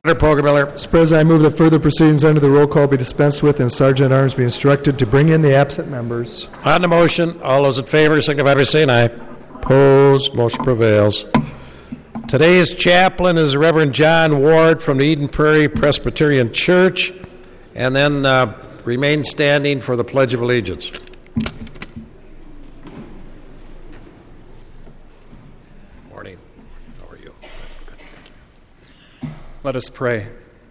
Poggemiller. Mr. President, I move that further proceedings under the roll call be dispensed with and Sergeant at Arms be instructed to bring in the absent members. On the motion, all those in favor signify by saying aye. Opposed, motion prevails. Today's chaplain is Reverend John Ward from the Eden Prairie Presbyterian Church, and then remain standing for the Pledge of Allegiance. Morning. How are you? Good. Let us pray.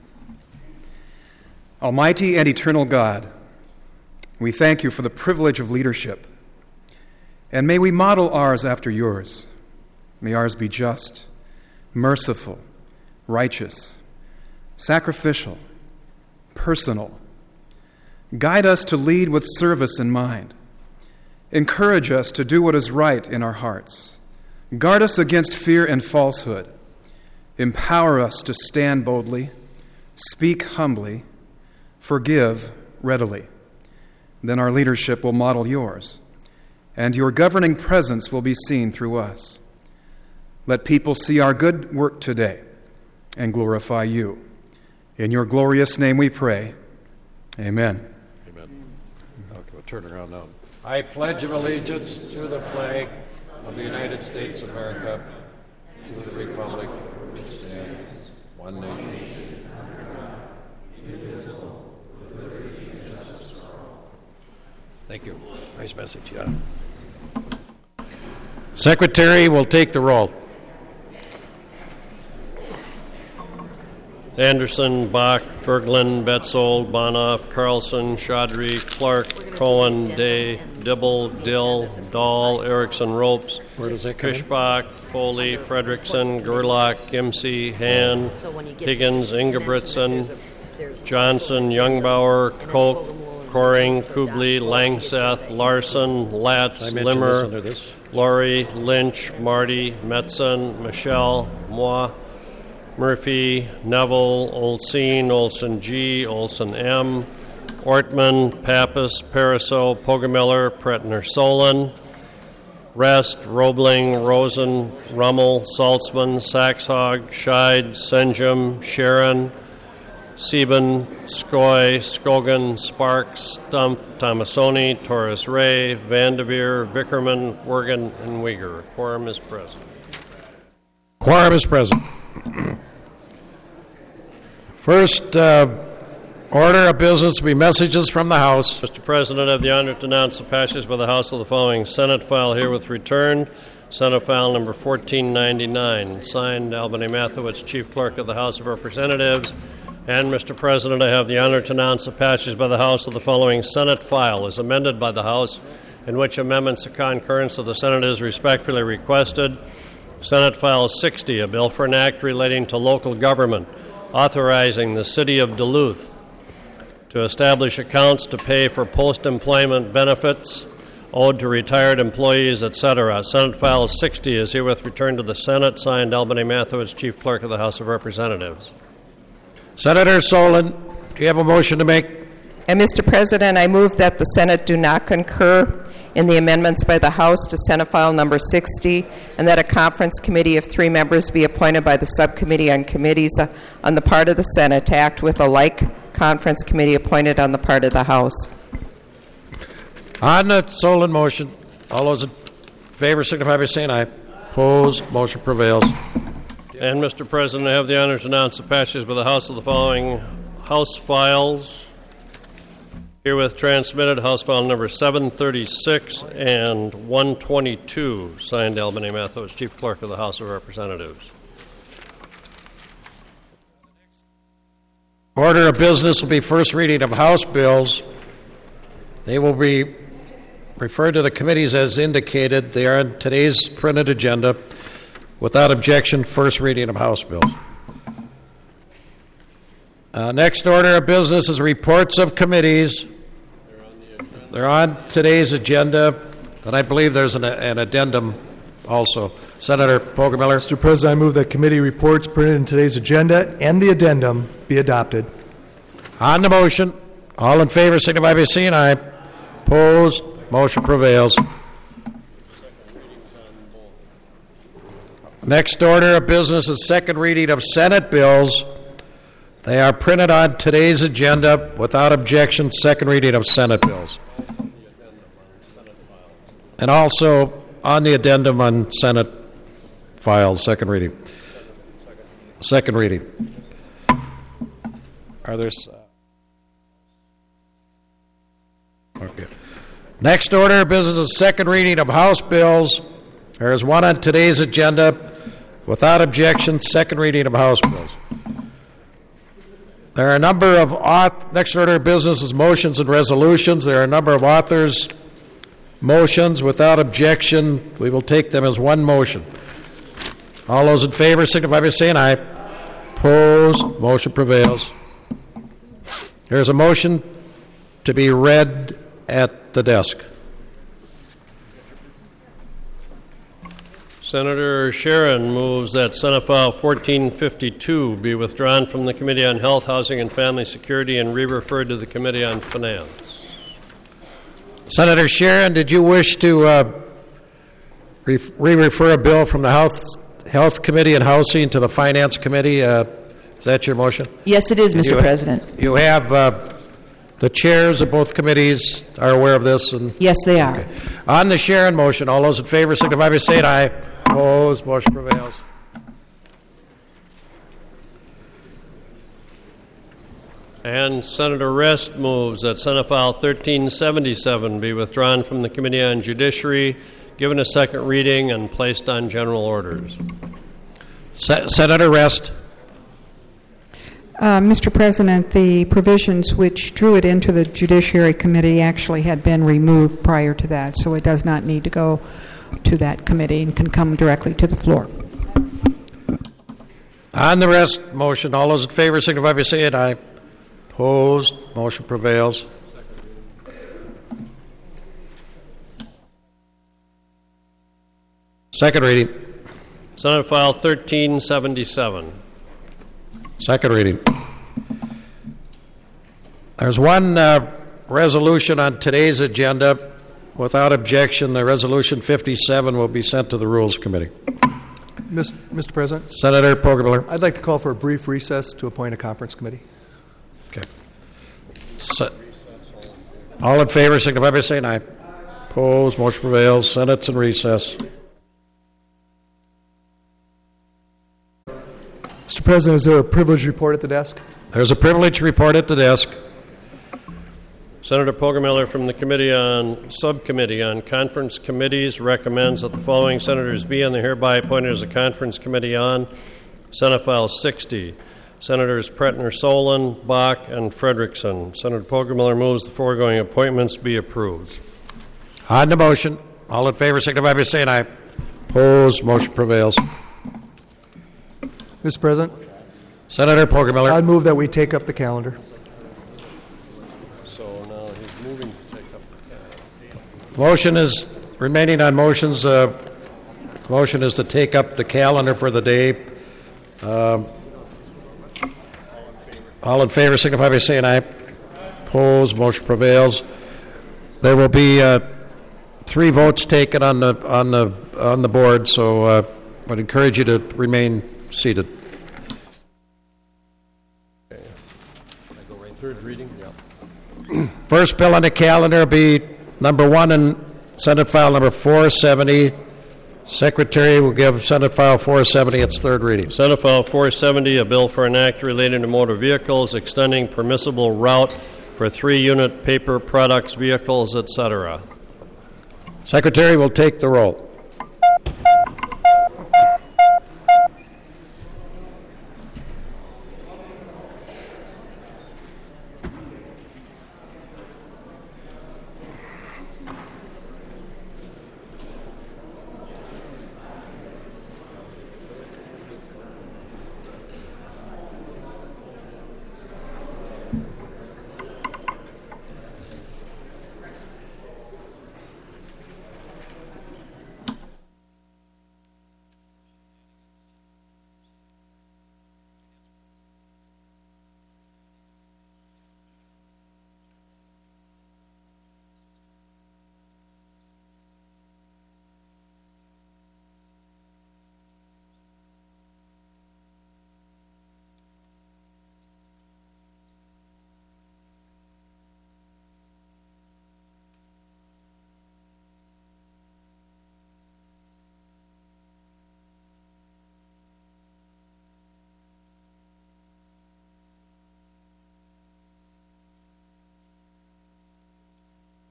Almighty and eternal God, we thank you for the privilege of leadership, and may we model ours after yours. May ours be just, merciful, righteous, sacrificial, personal. Guide us to lead with service in mind. Encourage us to do what is right in our hearts. Guard us against fear and falsehood. Empower us to stand boldly, speak humbly, forgive readily. Then our leadership will model yours, and your governing presence will be seen through us. Let people see our good work today and glorify you. In your glorious name we pray. Amen. Amen. Okay, we'll turn around now. I pledge allegiance to the flag of the United States of America, to the republic for which stands one nation, indivisible, with liberty and justice for all. Thank you. Nice message, yeah. Secretary will take the roll. Anderson, Bach, Berglund, Betzold, Bonoff, Carlson, Chaudhry, Clark, Cohen, Day, Dibble, Dill, Dahl, Erickson, Ropes, Fischbach, Foley, Fredrickson, Gerlach, Gimsey, Han, Higgins, Ingebrigtsen, Johnson, Youngbauer, Koch, Coring, Kubley, Langseth, Larson, Latz, Limmer, Laurie, Lynch, Marty, Metzen, Michelle, Moi, Murphy, Neville, Olsen, Olsen G, Olsen M, Ortman, Pappas, Pariseau, Poggemiller, Pretner Solon, Rest, Roebling, Rosen, Rummel, Saltzman, Saxhog, Scheid, Senjum, Sharon, Sieben, Skoy, Skogan, Sparks, Stumpf, Tomasoni, Torres Ray, Vandeveer, Vickerman, Wergen, and Uyghur. Quorum is present. Quorum is present. First order of business will be messages from the House. Mr. President, I have the honor to announce the passage by the House of the following Senate file herewith returned. Senate file number 1499, signed Albany Mathewitz, Chief Clerk of the House of Representatives. And, Mr. President, I have the honor to announce the passage by the House of the following Senate file as amended by the House, in which amendments to concurrence of the Senate is respectfully requested. Senate File 60, a bill for an act relating to local government, authorizing the City of Duluth to establish accounts to pay for post-employment benefits owed to retired employees, etc. Senate File 60 is herewith returned to the Senate, signed Albany Mathewitz, Chief Clerk of the House of Representatives. Senator Solon, do you have a motion to make? And, Mr. President, I move that the Senate do not concur in the amendments by the House to Senate File number 60, and that a conference committee of 3 members be appointed by the Subcommittee on Committees on the part of the Senate to act with a like conference committee appointed on the part of the House. On the Solon motion, all those in favor signify by saying aye. Opposed, motion prevails. And, Mr. President, I have the honor to announce the passage by the House of the following House files. Herewith transmitted, House File number 736 and 122, signed Albany Mathewitz, Chief Clerk of the House of Representatives. Order of business will be first reading of House bills. They will be referred to the committees as indicated. They are on today's printed agenda. Without objection, first reading of House bills. Next order of business is reports of committees. They're on today's agenda, and I believe there's an addendum also. Senator Poggemiller. Mr. President, I move that committee reports printed in today's agenda and the addendum be adopted. On the motion, all in favor signify by saying aye. Opposed, motion prevails. Next order of business is second reading of Senate bills. They are printed on today's agenda without objection, second reading of Senate bills. And also on the addendum on Senate files, second reading. Second reading. Are there... Okay. Next order of business is second reading of House bills. There is one on today's agenda. Without objection, second reading of House bills. There are a number of... Next order of business is motions and resolutions. There are a number of authors' motions. Without objection, we will take them as one motion. All those in favor signify by saying aye. Opposed? Motion prevails. There is a motion to be read at the desk. Senator Sharon moves that Senate File 1452 be withdrawn from the Committee on Health, Housing, and Family Security and re-referred to the Committee on Finance. Senator Sharon, did you wish to re-refer a bill from the Health Committee and Housing to the Finance Committee? Is that your motion? Yes, it is, Mr. President. You have the chairs of both committees are aware of this? And yes, they are. Okay. On the Sharon motion, all those in favor signify by saying aye. Opposed? Motion prevails. And Senator Rest moves that Senate File 1377 be withdrawn from the Committee on Judiciary, given a second reading, and placed on general orders. Senator Rest. Mr. President, the provisions which drew it into the Judiciary Committee actually had been removed prior to that, so it does not need to go to that committee and can come directly to the floor. On the Rest motion, all those in favor signify by saying aye. Opposed? Motion prevails. Second reading. Senate File 1377. Second reading. There's one resolution on today's agenda. Without objection, the Resolution 57 will be sent to the Rules Committee. Mr. President, Senator Poggemiller. I'd like to call for a brief recess to appoint a conference committee. Okay. All in favor, signify by saying aye. Opposed, motion prevails. Senate's in recess. Mr. President, is there a privilege report at the desk? There's a privilege report at the desk. Senator Poggemiller from the Subcommittee on Conference Committees recommends that the following senators be and they're hereby appointed as a conference committee on Senate File 60. Senators Pretner Solon, Bach, and Frederickson. Senator Poggemiller moves the foregoing appointments be approved. On the motion, all in favor signify by saying aye. Opposed, motion prevails. Mr. President, Senator Poggemiller. I'd move that we take up the calendar. So now he's moving to take up the calendar. Motion is remaining on motions. Motion is to take up the calendar for the day. All in favor signify by saying aye. Opposed, motion prevails. There will be 3 votes taken on the board, so I would encourage you to remain seated. Okay. I go right third reading? Yeah. First bill on the calendar will be number 1 in Senate File number 470. Secretary will give Senate File 470 its third reading. Senate File 470, a bill for an act relating to motor vehicles, extending permissible route for 3-unit paper products, vehicles, etc. Secretary will take the roll.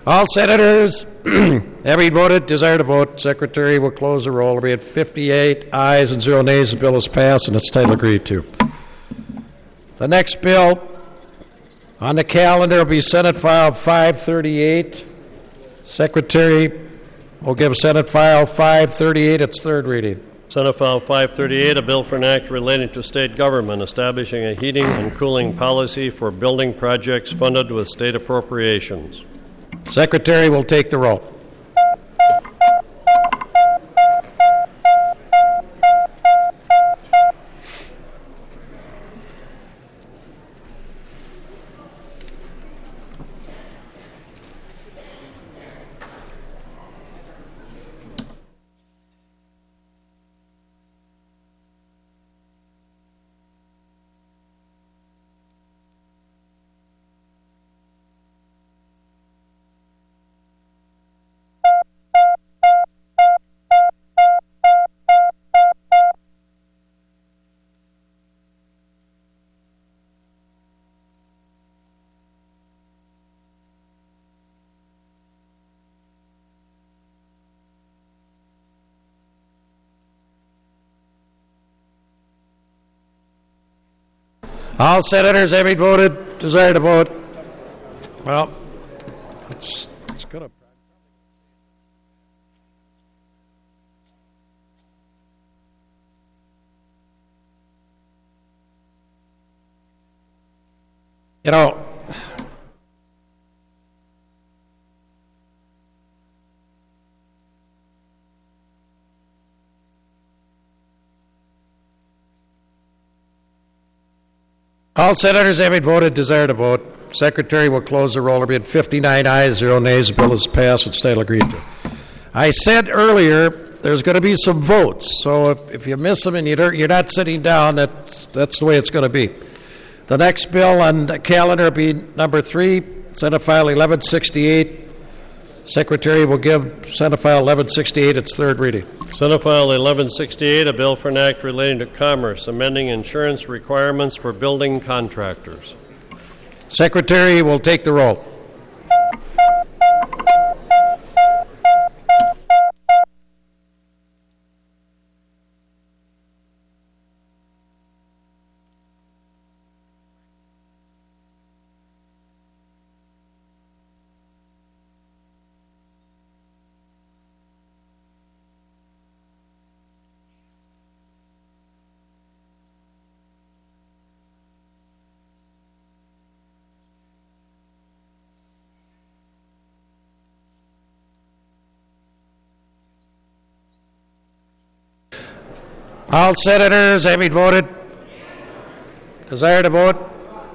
All senators having voted, desire to vote. Secretary will close the roll. There will be 58 ayes and 0 nays. The bill is passed and its title agreed to. The next bill on the calendar will be Senate File 538. Secretary will give Senate File 538 its third reading. Senate File 538, a bill for an act relating to state government, establishing a heating and cooling policy for building projects funded with state appropriations. Secretary will take the roll. All senators having voted, desire to vote. Well, it's going to. You know, all senators having voted, desire to vote. Secretary will close the roll. There being 59 ayes, 0 nays. The bill is passed and title agreed to. I said earlier there's going to be some votes, so if you miss them and you're not sitting down, that's the way it's going to be. The next bill on the calendar will be number 3, Senate File 1168. Secretary will give Senate File 1168 its third reading. Senate File 1168, a bill for an act relating to commerce, amending insurance requirements for building contractors. Secretary will take the roll. All senators having voted, desire to vote.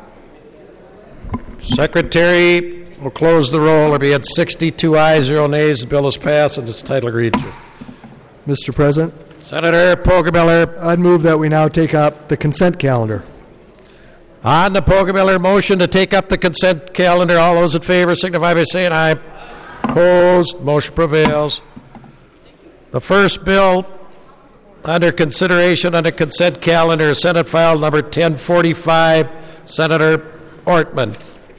Secretary will close the roll. There be 62 ayes, 0 nays. The bill is passed and its title agreed to. Mr. President, Senator Poggemiller. I'd move that we now take up the consent calendar. On the Poggemiller motion to take up the consent calendar, all those in favor signify by saying aye. Opposed, motion prevails. The first bill under consideration on the consent calendar, Senate File number 1045, Senator Ortman.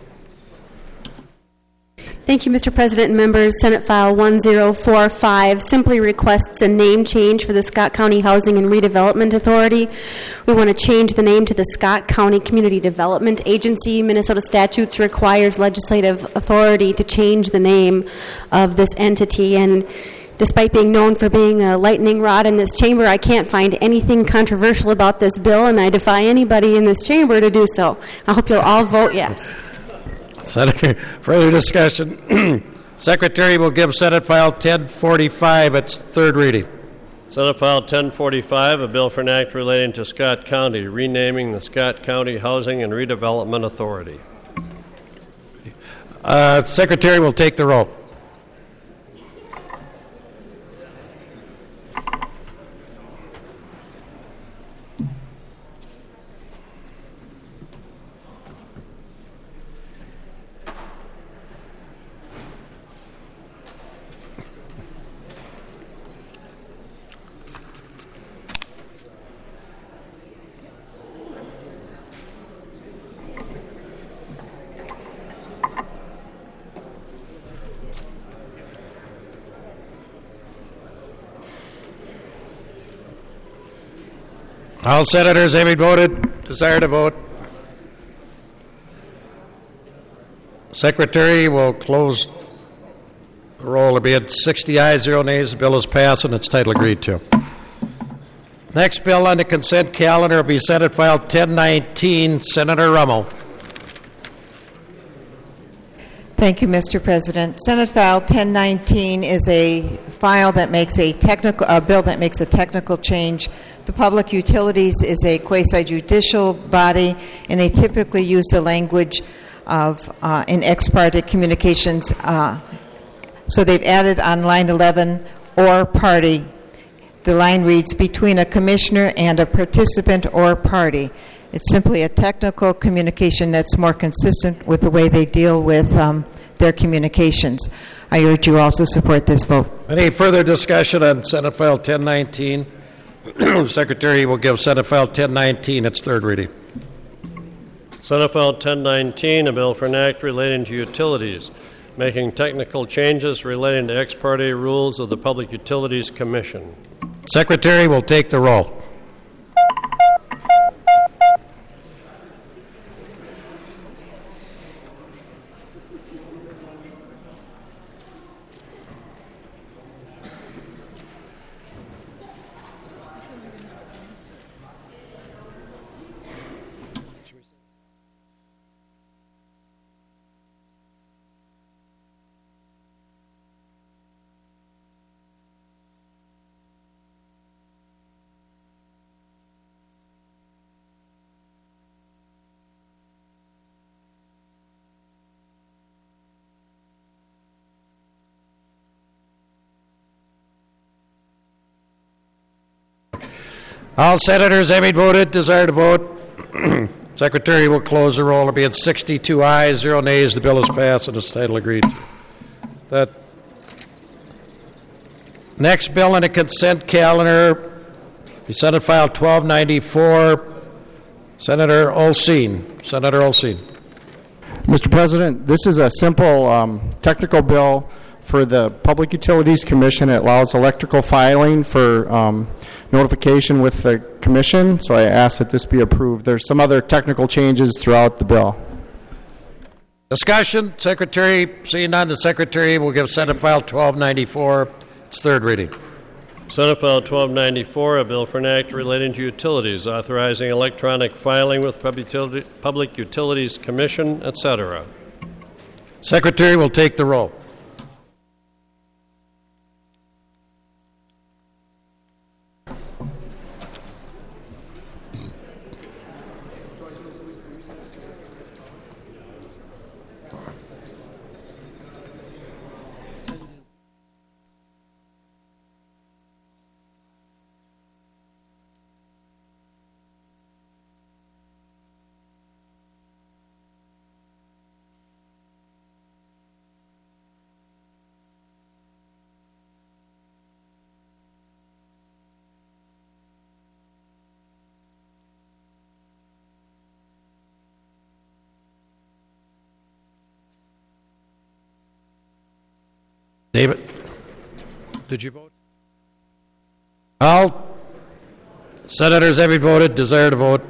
Thank you, Mr. President and members. Senate File 1045 simply requests a name change for the Scott County Housing and Redevelopment Authority. We want to change the name to the Scott County Community Development Agency. Minnesota statutes requires legislative authority to change the name of this entity, and despite being known for being a lightning rod in this chamber, I can't find anything controversial about this bill, and I defy anybody in this chamber to do so. I hope you'll all vote yes. Senator, further discussion. Secretary will give Senate File 1045 its third reading. Senate File 1045, a bill for an act relating to Scott County, renaming the Scott County Housing and Redevelopment Authority. Secretary will take the roll. All senators having voted, desire to vote. Secretary will close the roll. There be 60 ayes, 0 nays. The bill is passed and its title agreed to. Next bill on the consent calendar will be Senate File 1019. Senator Rummel. Thank you, Mr. President. Senate File 1019 is a file that makes a bill that makes a technical change. The Public Utilities is a quasi-judicial body, and they typically use the language of in ex parte communications. So they've added on line 11, or party. The line reads, between a commissioner and a participant or party. It's simply a technical communication that's more consistent with the way they deal with their communications. I urge you all to support this vote. Any further discussion on Senate File 1019? Secretary will give Senate File 1019 its third reading. Senate File 1019, a bill for an act relating to utilities, making technical changes relating to ex parte rules of the Public Utilities Commission. Secretary will take the roll. All senators having voted, desire to vote. Secretary will close the roll. There be 62 ayes, 0 nays. The bill is passed and its title agreed to. That next bill on the consent calendar be Senate File 1294. Senator Olsine. Senator Olsine. Mr. President, this is a simple technical bill for the Public Utilities Commission. It allows electrical filing for notification with the Commission, so I ask that this be approved. There's some other technical changes throughout the bill. Discussion. Secretary, seeing none, the Secretary will give Senate File 1294 its third reading. Senate File 1294, a bill for an act relating to utilities, authorizing electronic filing with Public Utilities Commission, etc. Secretary will take the roll. David, did you vote? All senators having voted, desire to vote.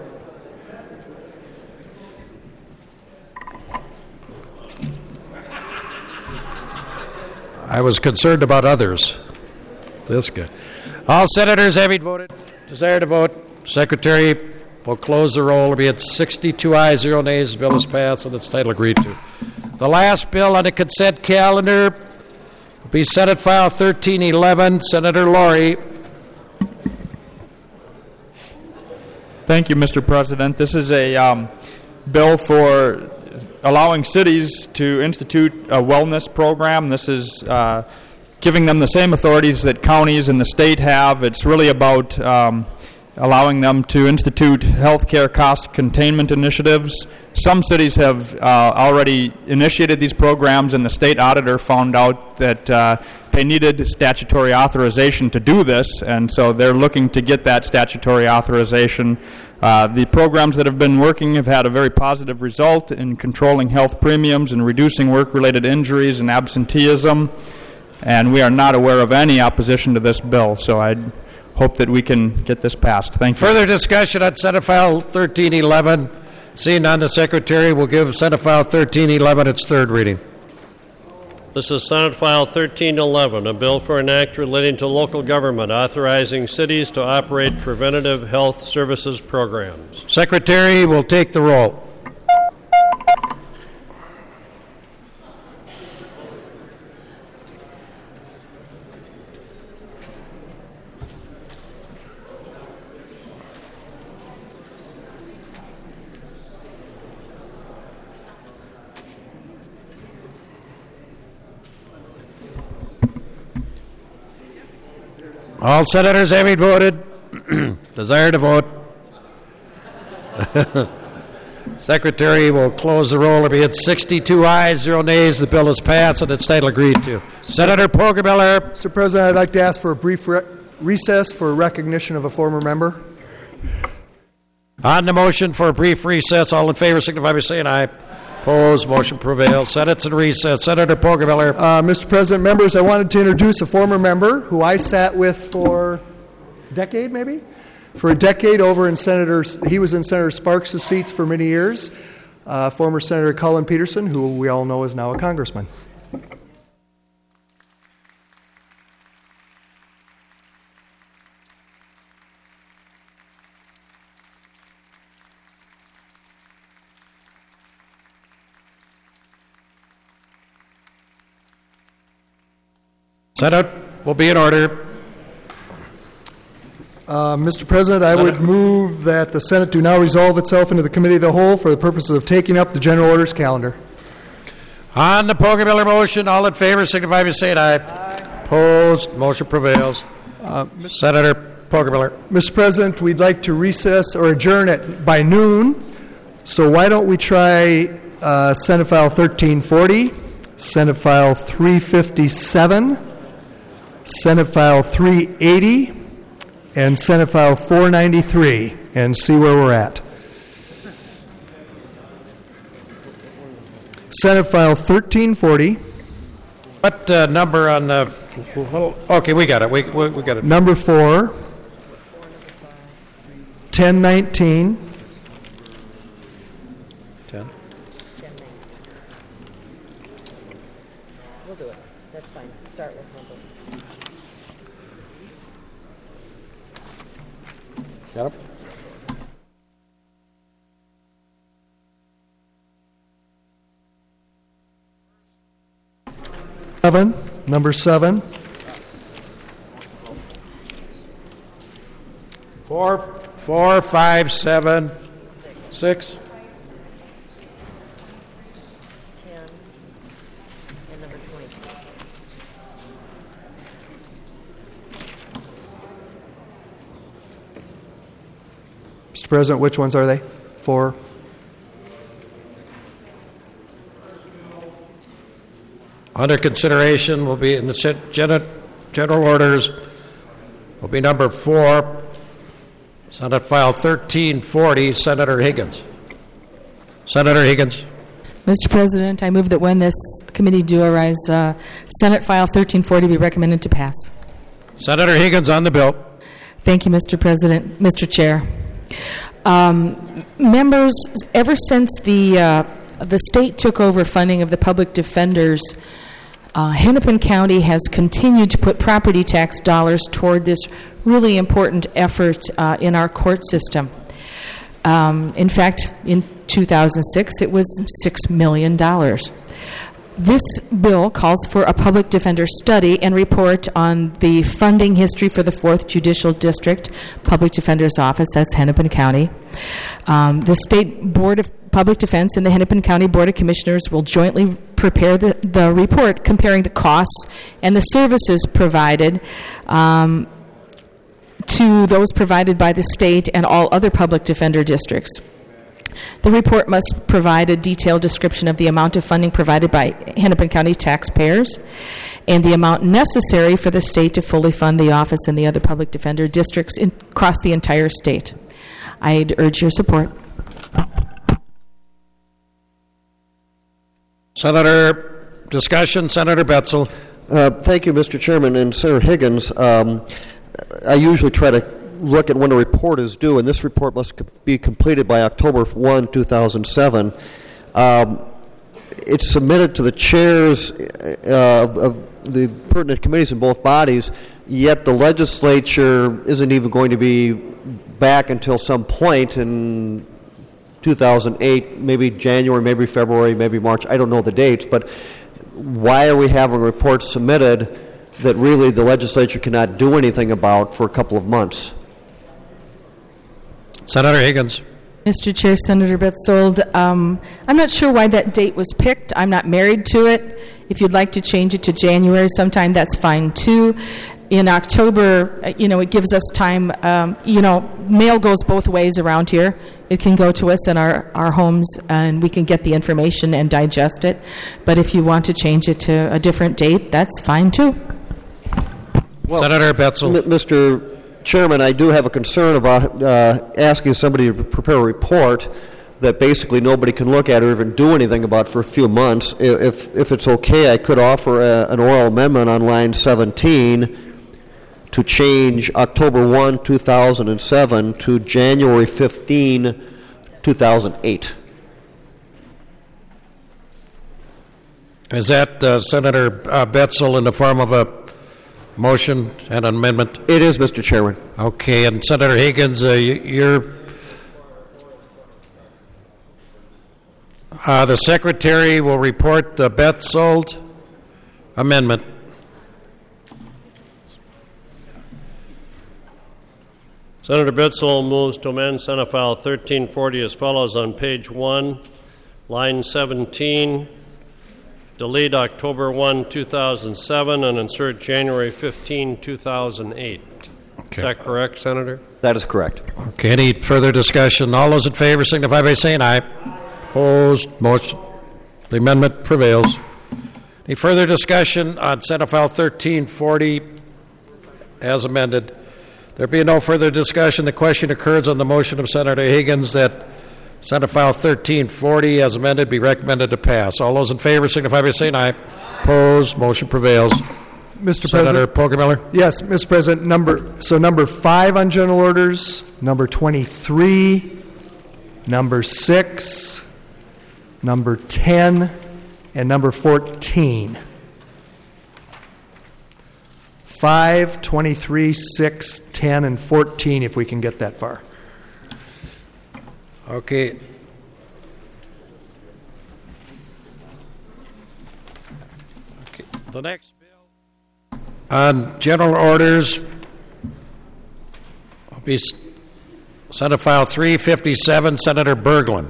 I was concerned about others. This good. All senators having voted, desire to vote. Secretary will close the roll. It'll be at 62 ayes, 0 nays. The bill is passed and its title agreed to. The last bill on the consent calendar will be Senate File 1311. Senator Laurie. Thank you, Mr. President. This is a bill for allowing cities to institute a wellness program. This is giving them the same authorities that counties and the state have. It's really about allowing them to institute health care cost containment initiatives. Some cities have already initiated these programs, and the state auditor found out that they needed statutory authorization to do this, and so they're looking to get that statutory authorization. The programs that have been working have had a very positive result in controlling health premiums and reducing work-related injuries and absenteeism, and we are not aware of any opposition to this bill. So I'd hope that we can get this passed. Thank you. Further discussion on Senate File 1311. Seeing none, the Secretary will give Senate File 1311 its third reading. This is Senate File 1311, a bill for an act relating to local government authorizing cities to operate preventative health services programs. Secretary will take the roll. All senators having voted, desire to vote. Secretary will close the roll. There be 62 ayes, 0 nays. The bill is passed and its title agreed to. Senator Poggemiller. Mr. President, I'd like to ask for a brief recess for recognition of a former member. On the motion for a brief recess, all in favor signify by saying aye. Opposed, motion prevails. Senate's in recess. Senator Poggemiller. Mr. President, members, I wanted to introduce a former member who I sat with for a decade, maybe? For a decade over in he was in Senator Sparks' seats for many years. Former Senator Cullen Peterson, who we all know is now a congressman. Senate will be in order. Mr. President, I would move that the Senate do now resolve itself into the Committee of the Whole for the purposes of taking up the General Orders calendar. On the Poggemiller motion, all in favor signify by saying aye. Opposed, motion prevails. Senator Poggemiller. Mr. President, we'd like to recess or adjourn by noon, so why don't we try Senate File 1340, Senate File 357, Senate File 380, and Senate File 493, and see where we're at. Senate File 1340. What number on the... Okay, we got it. We got it. Number 4, 1019. 10. We'll do it. That's fine. Start with number. Got it? Number 7. 4, 5, 7, 6. 10 and number 20. Mr. President, which ones are they? 4. Under consideration will be in the general orders will be number 4, Senate File 1340, Senator Higgins. Senator Higgins. Mr. President, I move that when this committee do arise, Senate File 1340 be recommended to pass. Senator Higgins on the bill. Thank you, Mr. President. Mr. Chair. Members, ever since the state took over funding of the public defenders, Hennepin County has continued to put property tax dollars toward this really important effort in our court system. In fact, in 2006, it was $6 million. This bill calls for a public defender study and report on the funding history for the 4th Judicial District Public Defender's Office, that's Hennepin County. The State Board of Public Defense and the Hennepin County Board of Commissioners will jointly prepare the report comparing the costs and the services provided to those provided by the state and all other public defender districts. The report must provide a detailed description of the amount of funding provided by Hennepin County taxpayers and the amount necessary for the state to fully fund the office and the other public defender districts across the entire state. I'd urge your support. Senator, discussion. Senator Betzel. Thank you, Mr. Chairman. And Senator Higgins, I usually try to look at when a report is due, and this report must be completed by October 1, 2007. It's submitted to the chairs of the pertinent committees in both bodies, yet the legislature isn't even going to be back until some point in 2008, maybe January, maybe February, maybe March. I don't know the dates, but why are we having reports submitted that really the legislature cannot do anything about for a couple of months? Senator Higgins. Mr. Chair, Senator Betzold, I'm not sure why that date was picked. I'm not married to it. If you'd like to change it to January sometime, that's fine too. In October, it gives us time. Mail goes both ways around here. It can go to us in our homes, and we can get the information and digest it. But if you want to change it to a different date, that's fine too. Well, Senator Betzel. Mr. Chairman, I do have a concern about asking somebody to prepare a report that basically nobody can look at or even do anything about for a few months. If it's okay, I could offer an oral amendment on line 17 to change October 1, 2007 to January 15, 2008. Is that Senator Betzel in the form of a motion and an amendment? It is, Mr. Chairman. Okay, and Senator Higgins, the Secretary will report the Betzold amendment. Senator Betzold moves to amend Senate File 1340 as follows on page 1, line 17. Delete October 1, 2007 and insert January 15, 2008. Okay. Is that correct, Senator? That is correct. Okay, any further discussion? All those in favor signify by saying aye. Opposed? Motion. The amendment prevails. Any further discussion on Senate File 1340 as amended? There being no further discussion, the question occurs on the motion of Senator Higgins that Senate File 1340 as amended be recommended to pass. All those in favor signify by saying aye. Opposed? Motion prevails. Mr. Senator President. Poggemiller? Yes, Mr. President. Number 5 on general orders, number 23, number 6, number 10, and number 14. 5, 23, 6, 10, and 14, if we can get that far. Okay. The next bill on general orders will be Senate File 357, Senator Berglund.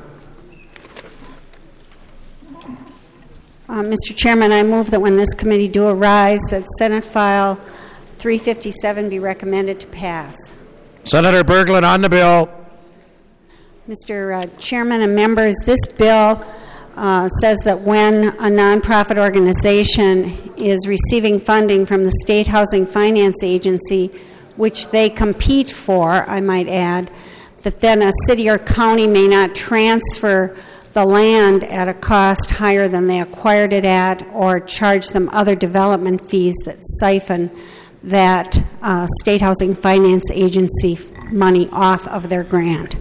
Mr. Chairman, I move that when this committee do arise, that Senate File 357 be recommended to pass. Senator Berglund on the bill. Mr. Chairman and members, this bill says that when a nonprofit organization is receiving funding from the State Housing Finance Agency, which they compete for, I might add, that then a city or county may not transfer the land at a cost higher than they acquired it at or charge them other development fees that siphon that State Housing Finance Agency money off of their grant.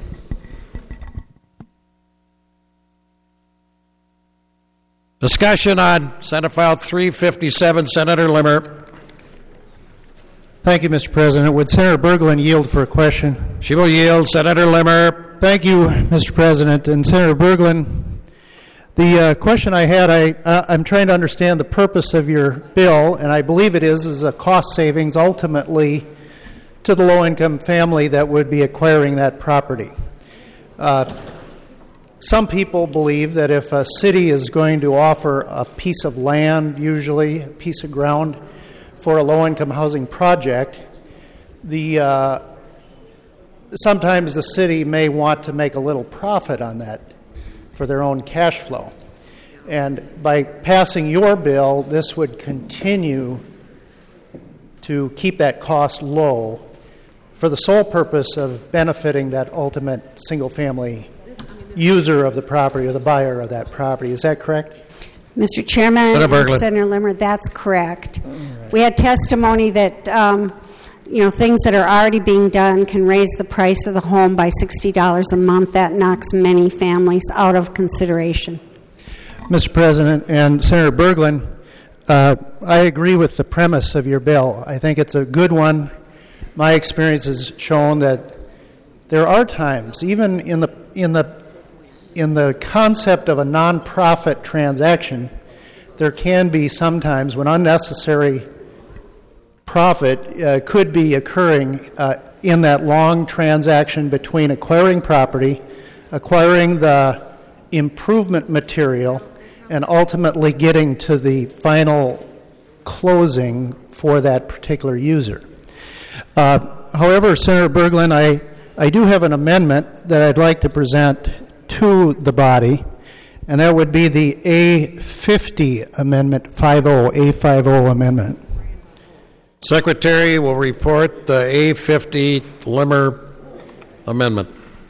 Discussion on Senate File 357, Senator Limmer. Thank you, Mr. President. Would Senator Berglund yield for a question? She will yield. Senator Limmer. Thank you, Mr. President. And Senator Berglund, the question I had, I'm trying to understand the purpose of your bill, and I believe it is a cost savings ultimately to the low-income family that would be acquiring that property. Some people believe that if a city is going to offer a piece of land, usually a piece of ground, for a low-income housing project, sometimes the city may want to make a little profit on that for their own cash flow. And by passing your bill, this would continue to keep that cost low for the sole purpose of benefiting that ultimate single-family user of the property or the buyer of that property. Is that correct? Mr. Chairman, Senator Limmer, that's correct. Right. We had testimony that things that are already being done can raise the price of the home by $60 a month. That knocks many families out of consideration. Mr. President and Senator Berglund, I agree with the premise of your bill. I think it's a good one. My experience has shown that there are times, even in the concept of a nonprofit transaction, there can be sometimes when unnecessary profit could be occurring in that long transaction between acquiring property, acquiring the improvement material, and ultimately getting to the final closing for that particular user. However, Senator Berglund, I do have an amendment that I'd like to present to the body, and that would be the A50 Amendment, A50 Amendment. Secretary will report the A50 Limmer Amendment.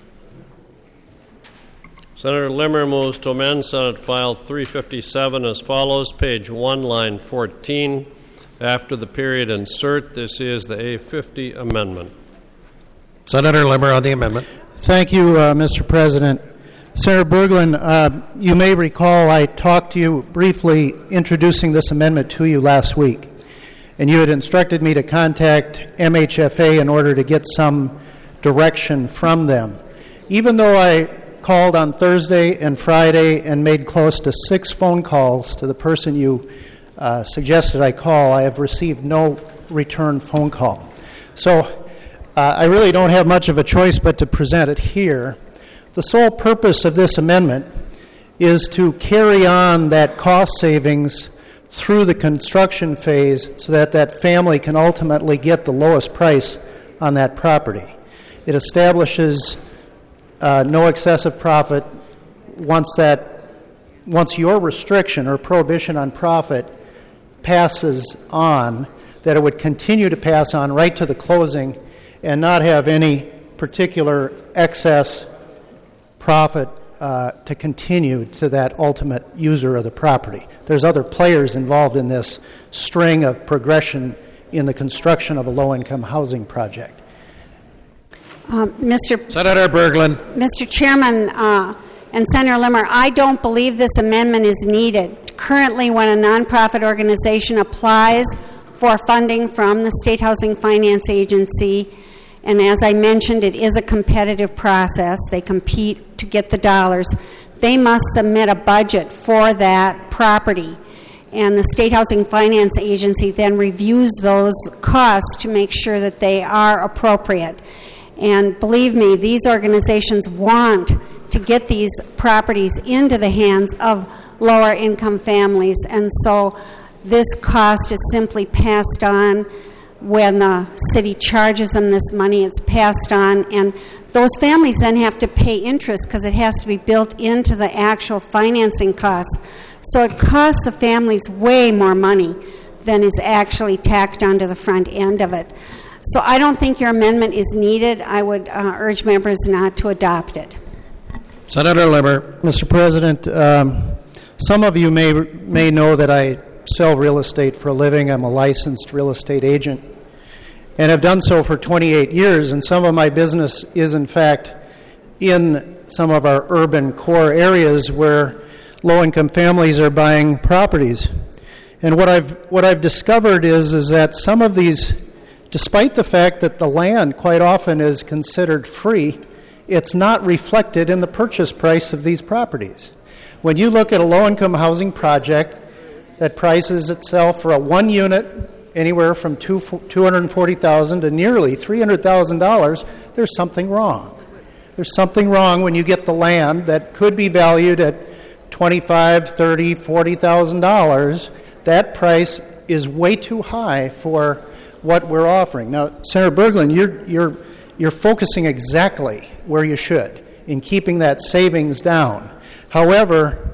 Senator Limmer moves to amend Senate File 357 as follows, page 1, line 14. After the period insert, this is the A50 Amendment. Senator Limmer on the amendment. Thank you, Mr. President. Senator Berglund, you may recall I talked to you briefly introducing this amendment to you last week, and you had instructed me to contact MHFA in order to get some direction from them. Even though I called on Thursday and Friday and made close to 6 phone calls to the person you suggested I call, I have received no return phone call. So I really don't have much of a choice but to present it here. The sole purpose of this amendment is to carry on that cost savings through the construction phase so that that family can ultimately get the lowest price on that property. It establishes no excessive profit once your restriction or prohibition on profit passes on, that it would continue to pass on right to the closing and not have any particular excess profit to continue to that ultimate user of the property. There's other players involved in this string of progression in the construction of a low-income housing project. Senator Berglund. Mr. Chairman and Senator Limmer, I don't believe this amendment is needed. Currently, when a nonprofit organization applies for funding from the State Housing Finance Agency, and as I mentioned, it is a competitive process. They compete to get the dollars. They must submit a budget for that property. And the State Housing Finance Agency then reviews those costs to make sure that they are appropriate. And believe me, these organizations want to get these properties into the hands of lower income families. And so this cost is simply passed on. When the city charges them this money, it's passed on, and those families then have to pay interest because it has to be built into the actual financing costs. So it costs the families way more money than is actually tacked onto the front end of it. So I don't think your amendment is needed. I would urge members not to adopt it. Senator Limmer. Mr. President, some of you may know that I sell real estate for a living. I'm a licensed real estate agent and have done so for 28 years, and some of my business is in fact in some of our urban core areas where low-income families are buying properties. And what I've discovered is that some of these, despite the fact that the land quite often is considered free, it's not reflected in the purchase price of these properties. When you look at a low-income housing project that prices itself for a one unit anywhere from $240,000 to nearly $300,000, there's something wrong. There's something wrong when you get the land that could be valued at $25,000, $30,000, $40,000. That price is way too high for what we're offering. Now, Senator Berglund, you're focusing exactly where you should in keeping that savings down. However,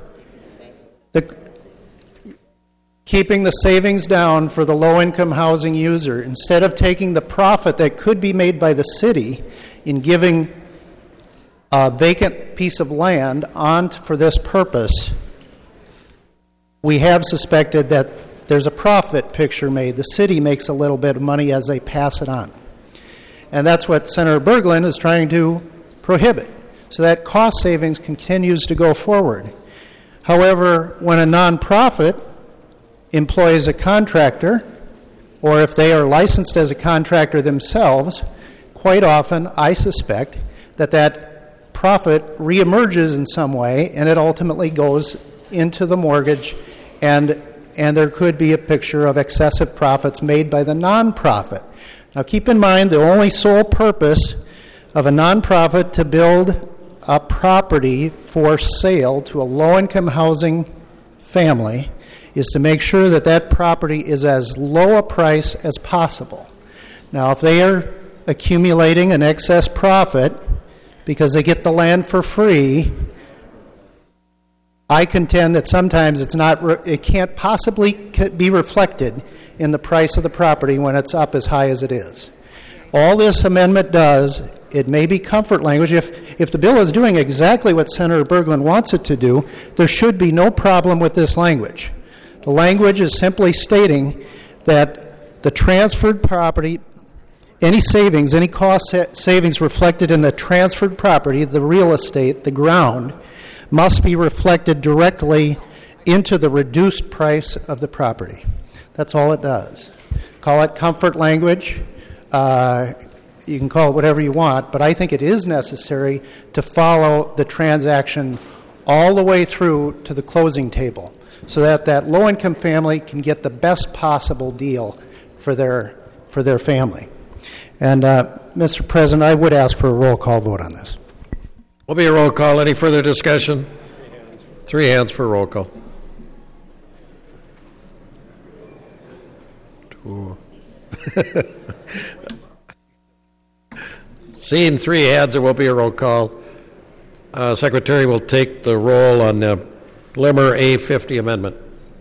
keeping the savings down for the low-income housing user, instead of taking the profit that could be made by the city in giving a vacant piece of land on for this purpose, we have suspected that there's a profit picture made. The city makes a little bit of money as they pass it on. And that's what Senator Berglund is trying to prohibit. So that cost savings continues to go forward. However, when a nonprofit employs a contractor, or if they are licensed as a contractor themselves, quite often, I suspect, that profit reemerges in some way, and it ultimately goes into the mortgage, and there could be a picture of excessive profits made by the nonprofit. Now keep in mind, the only sole purpose of a nonprofit to build a property for sale to a low-income housing family is to make sure that that property is as low a price as possible. Now, if they are accumulating an excess profit because they get the land for free, I contend that sometimes it can't possibly be reflected in the price of the property when it's up as high as it is. All this amendment does, it may be comfort language. If the bill is doing exactly what Senator Berglund wants it to do, there should be no problem with this language. The language is simply stating that the transferred property, any savings, any cost savings reflected in the transferred property, the real estate, the ground, must be reflected directly into the reduced price of the property. That's all it does. Call it comfort language. You can call it whatever you want, but I think it is necessary to follow the transaction all the way through to the closing table so that that low-income family can get the best possible deal for their family. And, Mr. President, I would ask for a roll call vote on this. Will be a roll call. Any further discussion? 3 hands for a roll call. 2. Seeing 3 hands, there will be a roll call. Secretary will take the roll on the Limmer A50 amendment.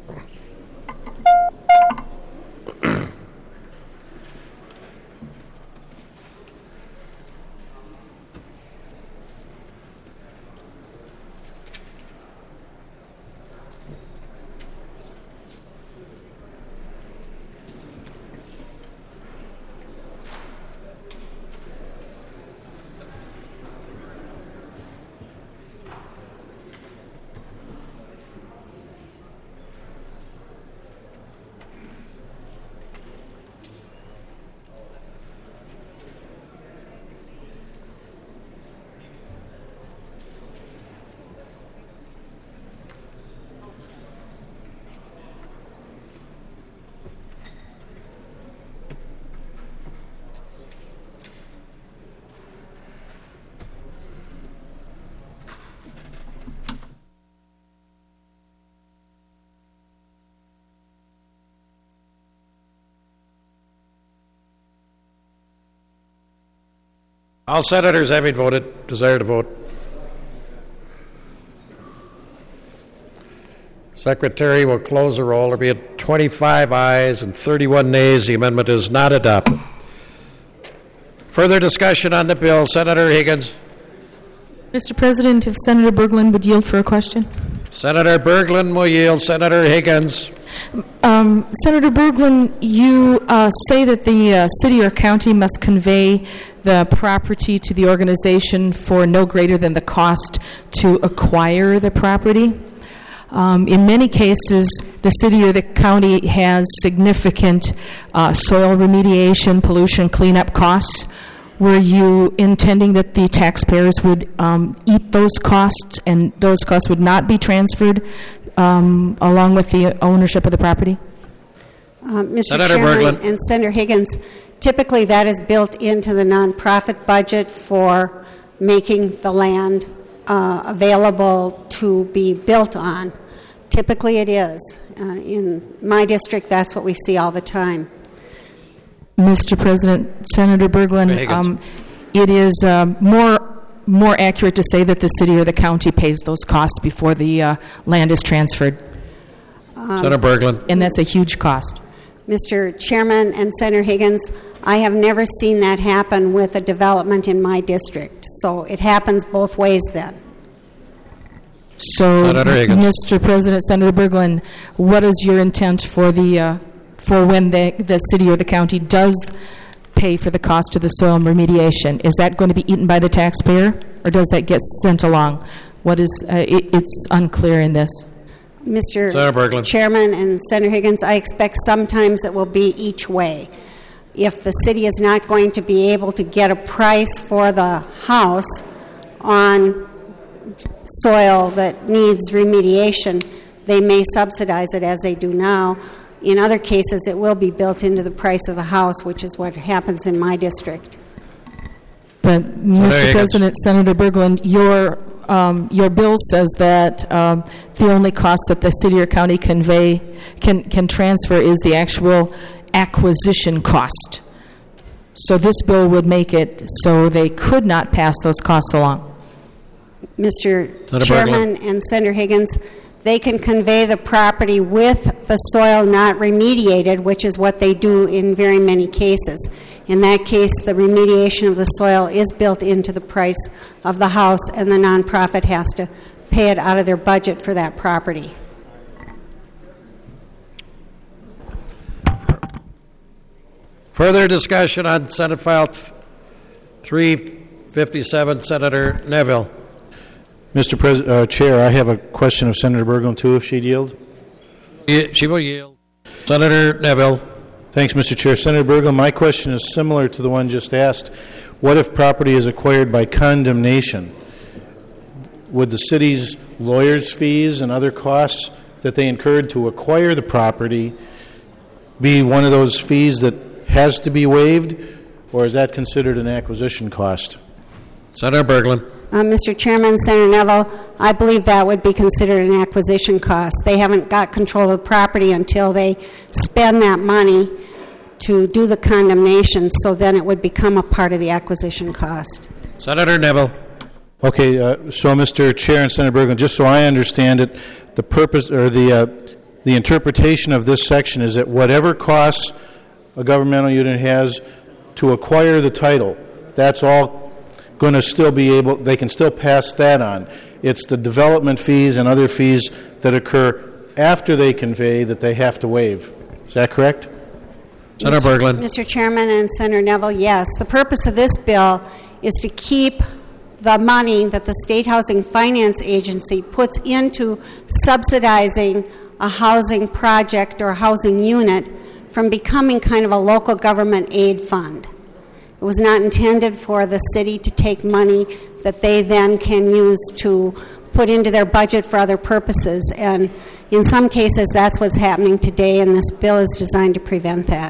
All senators having voted desire to vote. Secretary will close the roll. There will be 25 ayes and 31 nays. The amendment is not adopted. Further discussion on the bill. Senator Higgins. Mr. President, if Senator Berglund would yield for a question. Senator Berglund will yield. Senator Higgins. Senator Berglund, you say that the city or county must convey the property to the organization for no greater than the cost to acquire the property. In many cases, the city or the county has significant soil remediation, pollution cleanup costs. Were you intending that the taxpayers would eat those costs and those costs would not be transferred along with the ownership of the property? Mr. Senator Chairman Berglund. and Senator Higgins, typically that is built into the nonprofit budget for making the land available to be built on. Typically it is. In my district, that's what we see all the time. Mr. President, Senator Berglund, it is more accurate to say that the city or the county pays those costs before the land is transferred. Senator Berglund. And that's a huge cost. Mr. Chairman and Senator Higgins, I have never seen that happen with a development in my district. So it happens both ways then. So, Senator Higgins. Mr. President, Senator Berglund, what is your intent for when the city or the county does pay for the cost of the soil remediation? Is that going to be eaten by the taxpayer, or does that get sent along? What is? It's unclear in this. Mr. Senator Berglund. Chairman and Senator Higgins, I expect sometimes it will be each way. If the city is not going to be able to get a price for the house on soil that needs remediation, they may subsidize it as they do now. In other cases, it will be built into the price of the house, which is what happens in my district. But, Mr. President, Senator Berglund, your bill says that the only cost that the city or county can transfer is the actual acquisition cost. So this bill would make it so they could not pass those costs along. Mr. Chairman and Senator Higgins, they can convey the property with the soil not remediated, which is what they do in very many cases. In that case, the remediation of the soil is built into the price of the house, and the nonprofit has to pay it out of their budget for that property. Further discussion on Senate File 357, Senator Neville. Mr. Chair, I have a question of Senator Berglund, too, if she'd yield. She will yield. Senator Neville. Thanks, Mr. Chair. Senator Berglund, my question is similar to the one just asked. What if property is acquired by condemnation? Would the city's lawyers' fees and other costs that they incurred to acquire the property be one of those fees that has to be waived, or is that considered an acquisition cost? Senator Berglund. Mr. Chairman, Senator Neville, I believe that would be considered an acquisition cost. They haven't got control of the property until they spend that money to do the condemnation, so then it would become a part of the acquisition cost. Senator Neville. Okay, so Mr. Chair and Senator Berglund, just so I understand it, the purpose or the interpretation of this section is that whatever costs a governmental unit has to acquire the title, that's all going to still be able, they can still pass that on. It's the development fees and other fees that occur after they convey that they have to waive. Is that correct? Senator Berglund. Mr. Chairman and Senator Neville, yes. The purpose of this bill is to keep the money that the State Housing Finance Agency puts into subsidizing a housing project or a housing unit from becoming kind of a local government aid fund. It was not intended for the city to take money that they then can use to put into their budget for other purposes. And in some cases, that's what's happening today, and this bill is designed to prevent that.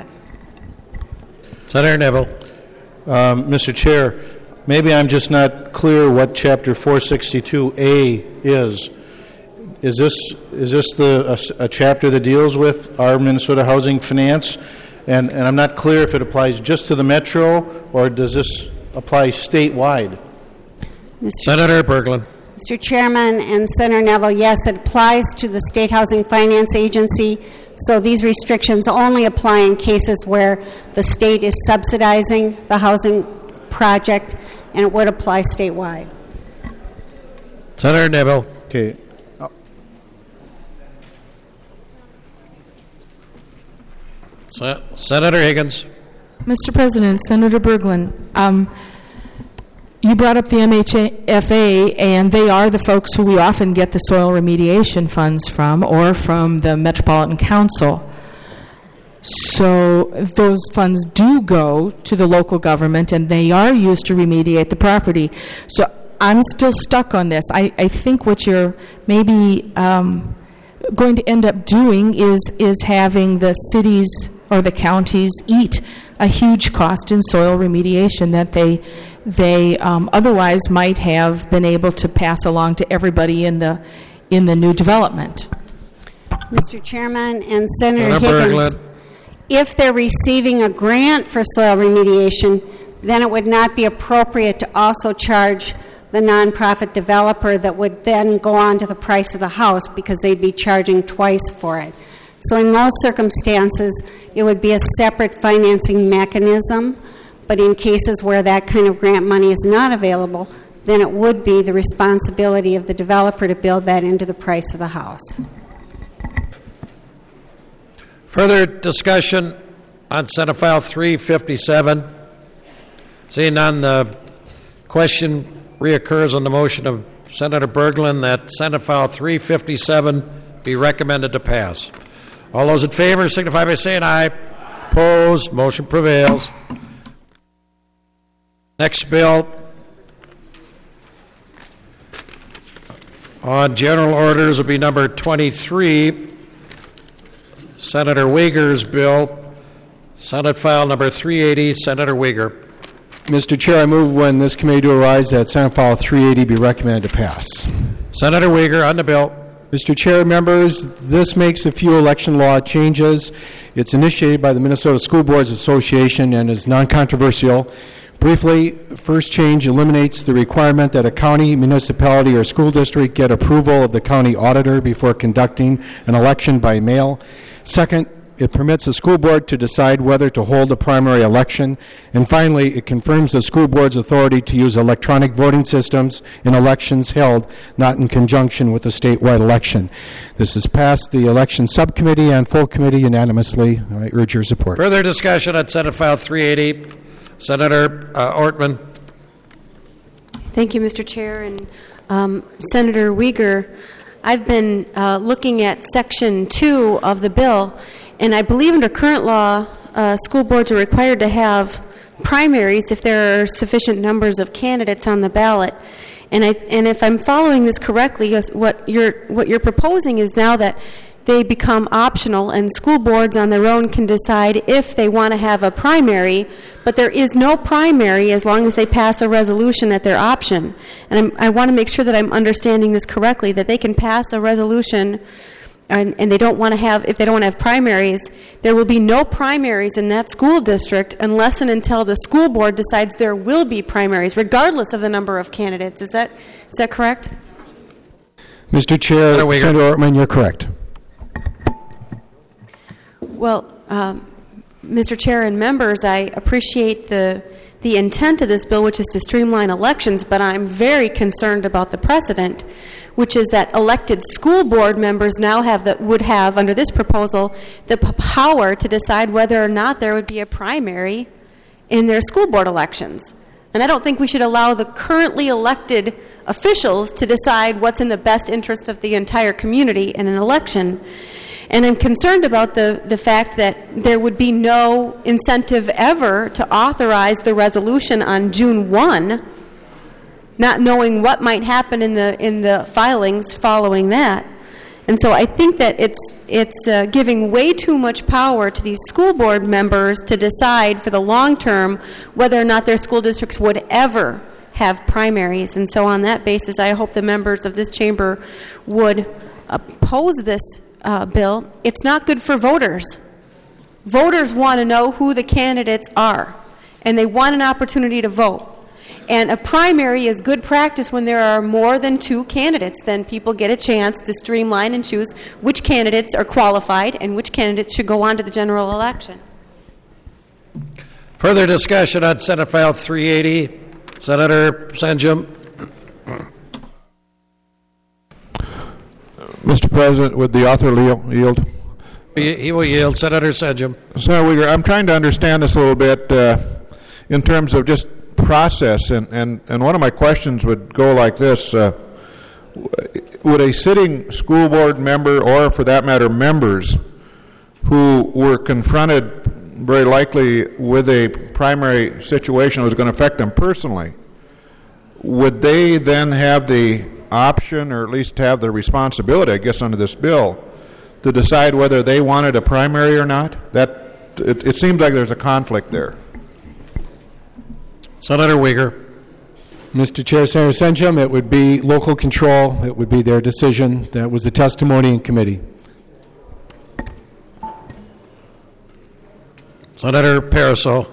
Senator Neville. Mr. Chair, maybe I'm just not clear what Chapter 462A is. Is this a chapter that deals with our Minnesota housing finance? And I'm not clear if it applies just to the metro, or does this apply statewide? Senator Berglund. Mr. Chairman and Senator Neville, yes, it applies to the State Housing Finance Agency, so these restrictions only apply in cases where the state is subsidizing the housing project, and it would apply statewide. Senator Neville. Okay. Senator Higgins. Mr. President, Senator Berglund, you brought up the MHFA, and they are the folks who we often get the soil remediation funds from, or from the Metropolitan Council. So those funds do go to the local government, and they are used to remediate the property. So I'm still stuck on this. I think what you're maybe going to end up doing is having the cities or the counties eat a huge cost in soil remediation that they otherwise might have been able to pass along to everybody in the new development. Mr. Chairman and Senator Higgins, if they're receiving a grant for soil remediation, then it would not be appropriate to also charge the nonprofit developer that would then go on to the price of the house, because they'd be charging twice for it. So in those circumstances, it would be a separate financing mechanism, but in cases where that kind of grant money is not available, then it would be the responsibility of the developer to build that into the price of the house. Further discussion on Senate File 357? Seeing none, the question reoccurs on the motion of Senator Berglund that Senate File 357 be recommended to pass. All those in favor signify by saying aye. Opposed, motion prevails. Next bill on general orders will be number 23, Senator Uyghur's bill, Senate File number 380, Senator Uyghur. Mr. Chair, I move when this committee to arise that Senate File 380 be recommended to pass. Senator Uyghur on the bill. Mr. Chair, members, this makes a few election law changes. It's initiated by the Minnesota School Boards Association and is non-controversial. Briefly, first change eliminates the requirement that a county, municipality, or school district get approval of the county auditor before conducting an election by mail. Second, it permits the school board to decide whether to hold a primary election. And finally, it confirms the school board's authority to use electronic voting systems in elections held not in conjunction with a statewide election. This has passed the election subcommittee and full committee unanimously. I urge your support. Further discussion on Senate File 380. Senator Ortman. Thank you, Mr. Chair. And Senator Uyghur, I've been looking at Section 2 of the bill, and I believe under current law, school boards are required to have primaries if there are sufficient numbers of candidates on the ballot. And if I'm following this correctly, what you're proposing is now that they become optional, and school boards on their own can decide if they want to have a primary, but there is no primary as long as they pass a resolution at their option. And I want to make sure that I'm understanding this correctly, that they can pass a resolution and they don't want to have, if they don't want to have primaries, there will be no primaries in that school district unless and until the school board decides there will be primaries, regardless of the number of candidates. Is that correct? Mr. Chair, Senator Ortman, you're correct. Well, Mr. Chair and members, I appreciate the intent of this bill, which is to streamline elections, but I'm very concerned about the precedent, which is that elected school board members now would have, under this proposal, the power to decide whether or not there would be a primary in their school board elections. And I don't think we should allow the currently elected officials to decide what's in the best interest of the entire community in an election. And I'm concerned about the fact that there would be no incentive ever to authorize the resolution on June 1, not knowing what might happen in the filings following that. And so I think that it's giving way too much power to these school board members to decide for the long term whether or not their school districts would ever have primaries. And so on that basis, I hope the members of this chamber would oppose this bill. It's not good for voters. Voters want to know who the candidates are, and they want an opportunity to vote. And a primary is good practice when there are more than two candidates. Then people get a chance to streamline and choose which candidates are qualified and which candidates should go on to the general election. Further discussion on Senate File 380. Senator Senjum. Mr. President, would the author yield? He will yield. Senator Senjum. Senator Uyghur, I'm trying to understand this a little bit in terms of just process, and one of my questions would go like this. Would a sitting school board member, or for that matter members, who were confronted very likely with a primary situation that was going to affect them personally, would they then have the option, or at least have the responsibility, I guess, under this bill, to decide whether they wanted a primary or not? It seems like there's a conflict there. Senator Uyghur. Mr. Chair, Senator Senjum, it would be local control. It would be their decision. That was the testimony in committee. Senator Pariseau.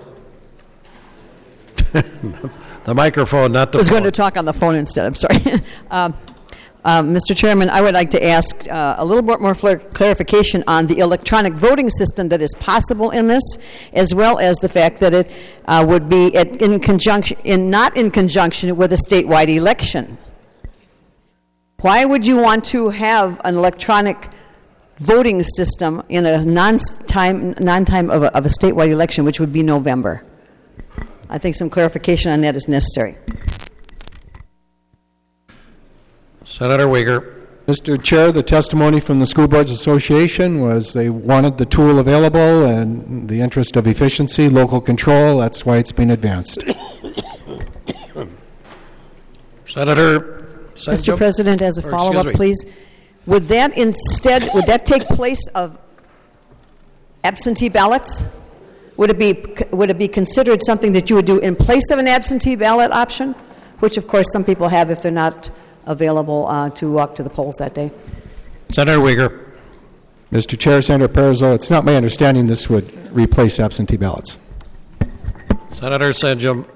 The microphone, not the phone. I was going to talk on the phone instead. I'm sorry. Mr. Chairman, I would like to ask a little bit more clarification on the electronic voting system that is possible in this, as well as the fact that it would be not in conjunction with a statewide election. Why would you want to have an electronic voting system in a non-time of a statewide election, which would be November? I think some clarification on that is necessary. Senator Uyghur. Mr. Chair, the testimony from the School Boards Association was they wanted the tool available and the interest of efficiency, local control. That's why it's been advanced. Senator Mr. President, as a follow-up, please, would that take place of absentee ballots? Would it be considered something that you would do in place of an absentee ballot option, which of course some people have if they're not available to walk to the polls that day? Senator Uyghur. Mr. Chair, Senator Parizeau, it's not my understanding this would replace absentee ballots. Senator Sanjum.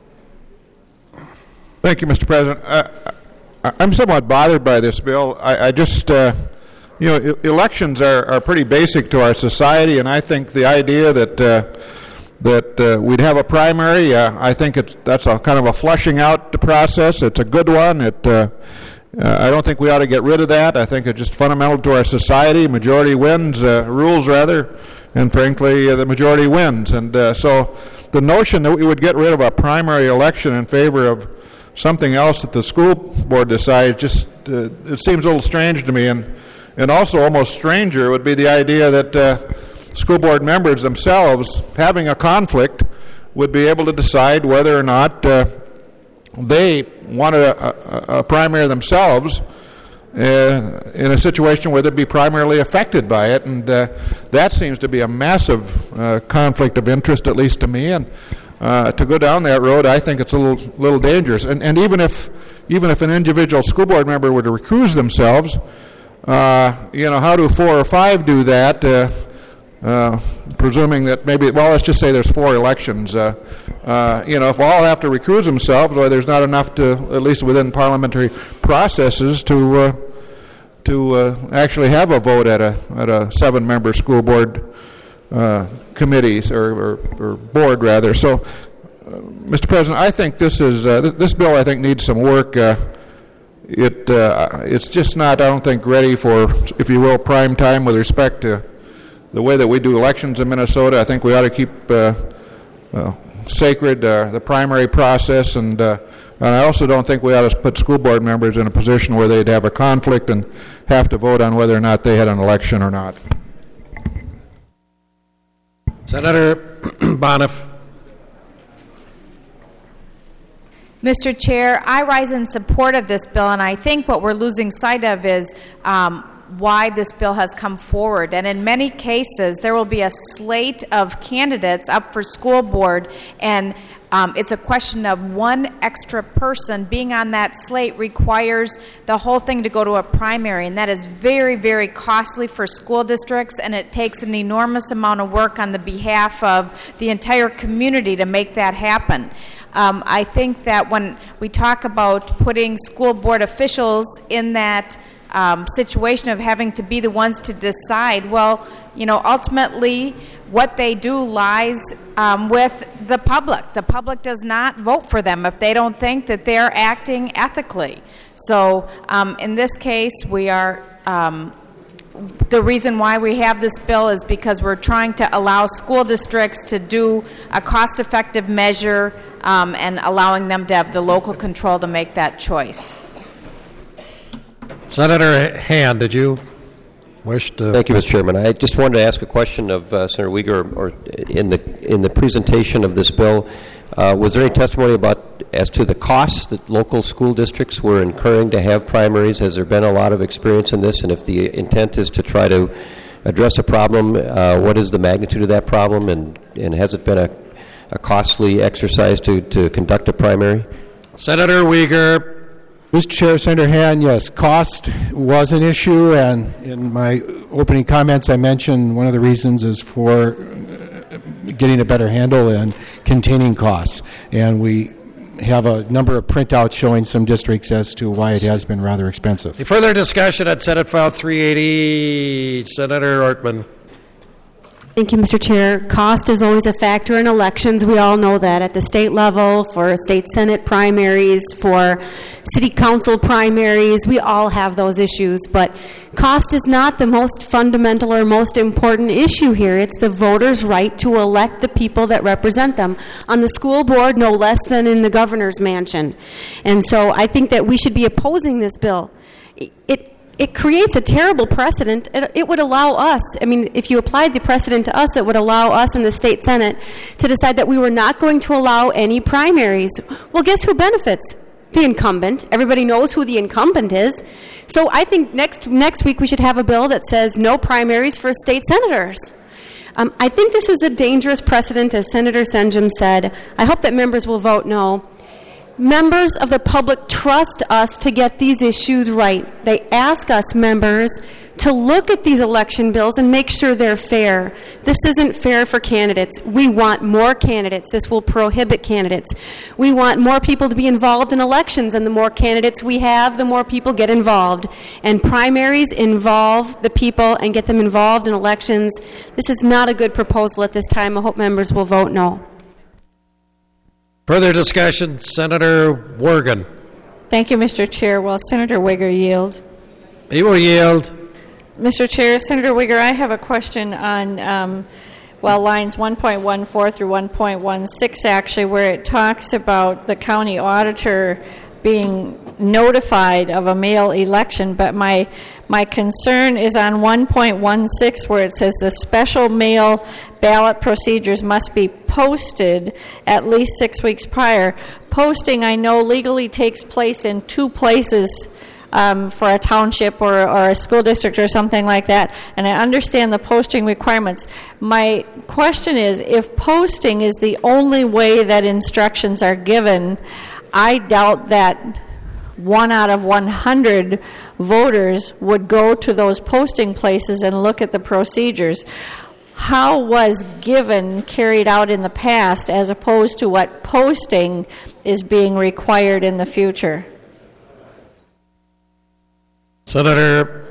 Thank you, Mr. President. I'm somewhat bothered by this bill. I just, elections are pretty basic to our society, and I think the idea that we'd have a primary, I think that's a kind of a flushing out the process. It's a good one. I don't think we ought to get rid of that. I think it's just fundamental to our society. Majority wins, rules rather, and frankly, the majority wins. And so the notion that we would get rid of a primary election in favor of something else that the school board decides just it seems a little strange to me. And also almost stranger would be the idea that school board members themselves, having a conflict, would be able to decide whether or not they wanted a primary themselves in a situation where they'd be primarily affected by it. And that seems to be a massive conflict of interest, at least to me. And to go down that road, I think it's a little dangerous. And even if an individual school board member were to recuse themselves, how do 4 or 5 do that? Presuming that let's just say there's 4 elections. If all have to recuse themselves, or there's not enough to, at least within parliamentary processes, to actually have a vote at a 7-member school board committees or board rather. So, Mr. President, I think this bill I think needs some work. It's just not, I don't think, ready for, if you will, prime time with respect to the way that we do elections in Minnesota. I think we ought to keep sacred the primary process, and I also don't think we ought to put school board members in a position where they'd have a conflict and have to vote on whether or not they had an election or not. Senator Boniff. Mr. Chair, I rise in support of this bill, and I think what we're losing sight of is why this bill has come forward. And in many cases, there will be a slate of candidates up for school board, and it's a question of one extra person being on that slate requires the whole thing to go to a primary, and that is very, very costly for school districts, and it takes an enormous amount of work on the behalf of the entire community to make that happen. I think that when we talk about putting school board officials in that situation of having to be the ones to decide, ultimately what they do lies with the public. The public does not vote for them if they don't think that they're acting ethically. So in this case, we are the reason why we have this bill is because we're trying to allow school districts to do a cost-effective measure and allowing them to have the local control to make that choice. Senator Hand, did you wish to? Thank you, Mr. Chairman. I just wanted to ask a question of Senator Uyghur, or in the presentation of this bill, was there any testimony as to the costs that local school districts were incurring to have primaries? Has there been a lot of experience in this? And if the intent is to try to address a problem, what is the magnitude of that problem? And has it been a costly exercise to conduct a primary? Senator Uyghur. Mr. Chair, Senator Hand, yes, cost was an issue, and in my opening comments I mentioned one of the reasons is for getting a better handle and containing costs. And we have a number of printouts showing some districts as to why it has been rather expensive. Any further discussion on Senate File 380? Senator Ortman. Thank you, Mr. Chair. Cost is always a factor in elections. We all know that at the state level, for state senate primaries, for city council primaries, we all have those issues. But cost is not the most fundamental or most important issue here. It's the voters' right to elect the people that represent them on the school board, no less than in the governor's mansion. And so I think that we should be opposing this bill. It creates a terrible precedent. It would allow us, if you applied the precedent to us, it would allow us in the state senate to decide that we were not going to allow any primaries. Well, guess who benefits? The incumbent. Everybody knows who the incumbent is. So I think next week we should have a bill that says no primaries for state senators. I think this is a dangerous precedent, as Senator Senjum said. I hope that members will vote no. Members of the public trust us to get these issues right. They ask us, members, to look at these election bills and make sure they're fair. This isn't fair for candidates. We want more candidates. This will prohibit candidates. We want more people to be involved in elections, and the more candidates we have, the more people get involved. And primaries involve the people and get them involved in elections. This is not a good proposal at this time. I hope members will vote no. Further discussion, Senator Worgan. Thank you, Mr. Chair. Will Senator Wigger yield? He will yield. Mr. Chair, Senator Wigger, I have a question on, lines 1.14 through 1.16, actually, where it talks about the county auditor being notified of a mail election, but my concern is on 1.16, where it says the special mail ballot procedures must be posted at least 6 weeks prior. Posting, I know, legally takes place in two places for a township or a school district or something like that, and I understand the posting requirements. My question is, if posting is the only way that instructions are given, I doubt that 1 out of 100 voters would go to those posting places and look at the procedures. How was given carried out in the past as opposed to what posting is being required in the future? Senator.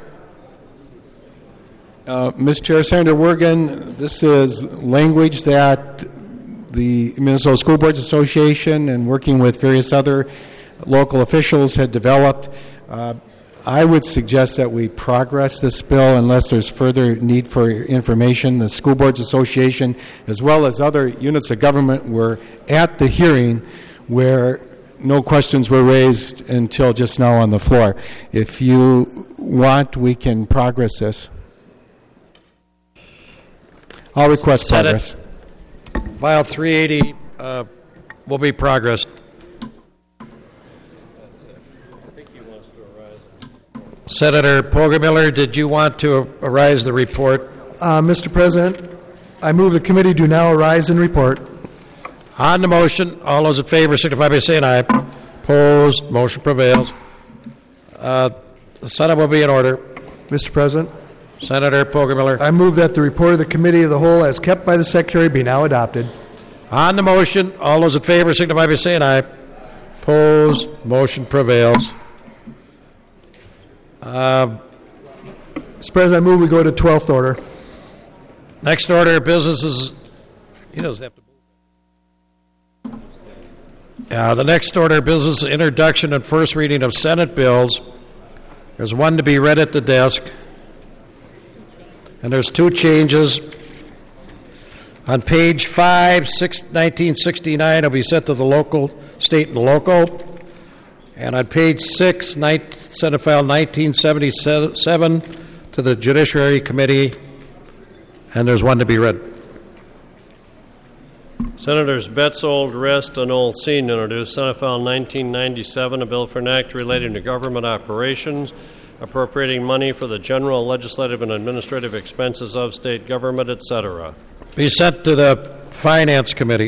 Mr. Chair, Senator Worgan, this is language that the Minnesota School Boards Association and working with various other local officials had developed. I would suggest that we progress this bill unless there's further need for information. The School Boards Association, as well as other units of government, were at the hearing where no questions were raised until just now on the floor. If you want, we can progress this. I'll request progress. File 380 will be progressed. Senator Poggemiller, did you want to arise the report? Mr. President, I move the committee do now arise and report. On the motion, all those in favor signify by saying aye. Opposed, motion prevails. The Senate will be in order. Mr. President. Senator Poggemiller. I move that the report of the committee of the whole as kept by the Secretary be now adopted. On the motion, all those in favor signify by saying aye. Opposed, motion prevails. Mr. President, I move we go to 12th order. Next order of business is... He doesn't have to move. The next order of business is introduction and first reading of Senate bills. There's one to be read at the desk. And there's two changes. On page 5, 1969, it'll be set to the local, state and local. And on page 6, Senate File 1977, to the Judiciary Committee. And there's one to be read. Senators Betzold, Rest, and Olseen introduced Senate File 1997, a bill for an act relating to government operations, appropriating money for the general legislative and administrative expenses of state government, etc. Be sent to the Finance Committee.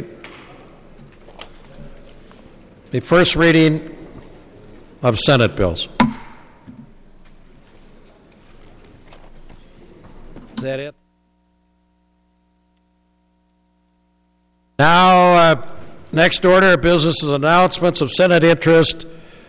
The first reading of Senate bills. Is that it? Next order of business is announcements of Senate interest.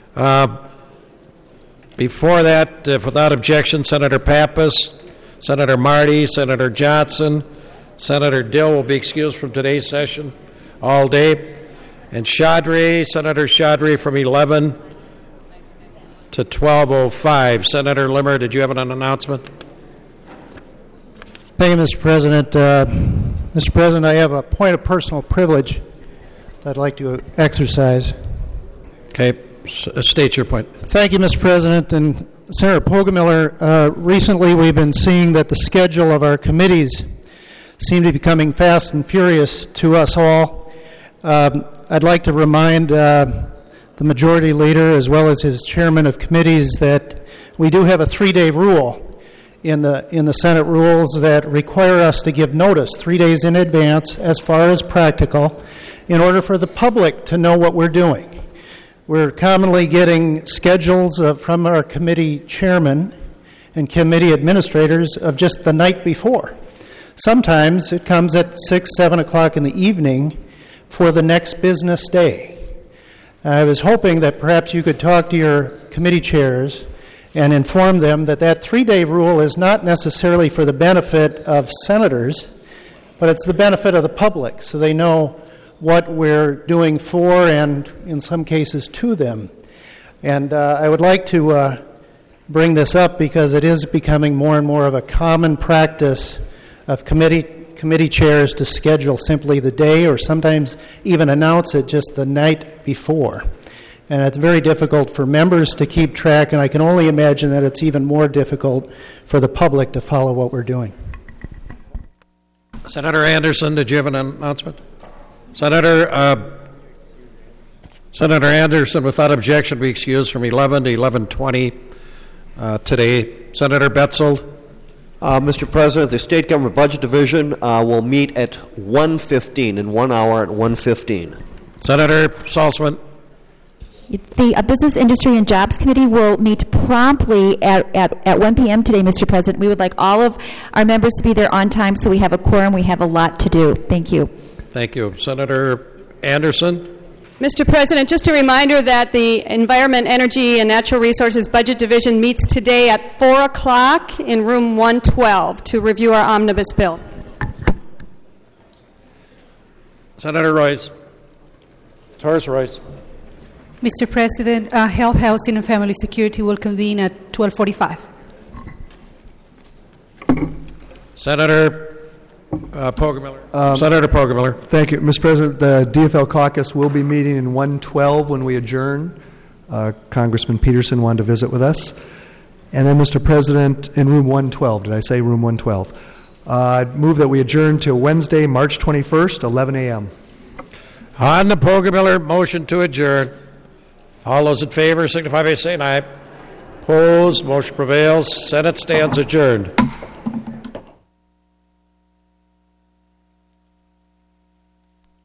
Before that, if without objection, Senator Pappas, Senator Marty, Senator Johnson, Senator Dill will be excused from today's session all day. And Senator Chaudhry from 11 to 12:05. Senator Limmer, did you have an announcement? Thank you, Mr. President. Mr. President, I have a point of personal privilege that I'd like to exercise. Okay, state your point. Thank you, Mr. President. And Senator Poggemiller, recently we've been seeing that the schedule of our committees seem to be becoming fast and furious to us all. I'd like to remind the Majority Leader, as well as his chairman of committees, that we do have a 3-day rule in the Senate rules that require us to give notice 3 days in advance, as far as practical, in order for the public to know what we're doing. We're commonly getting schedules from our committee chairman and committee administrators of just the night before. Sometimes it comes at 6, 7 o'clock in the evening for the next business day. I was hoping that perhaps you could talk to your committee chairs and inform them that that 3-day rule is not necessarily for the benefit of senators, but it's the benefit of the public, so they know what we're doing for and, in some cases, to them. And I would like to bring this up because it is becoming more and more of a common practice of committee chairs to schedule simply the day or sometimes even announce it just the night before. And it's very difficult for members to keep track, and I can only imagine that it's even more difficult for the public to follow what we're doing. Senator Anderson, did you have an announcement? Senator Anderson, without objection, be excused from 11 to 11:20 today. Senator Betzel. Mr. President, the State Government Budget Division will meet at 1:15, in 1 hour at 1:15. Senator Saltzman. The Business, Industry, and Jobs Committee will meet promptly at 1 p.m. today, Mr. President. We would like all of our members to be there on time so we have a quorum. We have a lot to do. Thank you. Thank you. Senator Anderson. Mr. President, just a reminder that the Environment, Energy, and Natural Resources Budget Division meets today at 4 o'clock in room 112 to review our omnibus bill. Senator Royce. Taurus Royce. Mr. President, Health, Housing, and Family Security will convene at 12:45. Senator Poggemiller. Senator Poggemiller. Thank you, Mr. President. The DFL caucus will be meeting in 112 when we adjourn. Congressman Peterson wanted to visit with us. And then, Mr. President, in room 112, did I say room 112? I'd move that we adjourn to Wednesday, March 21st, 11 a.m. On the Poggemiller motion to adjourn, all those in favor signify by saying aye. Opposed, motion prevails. Senate stands adjourned.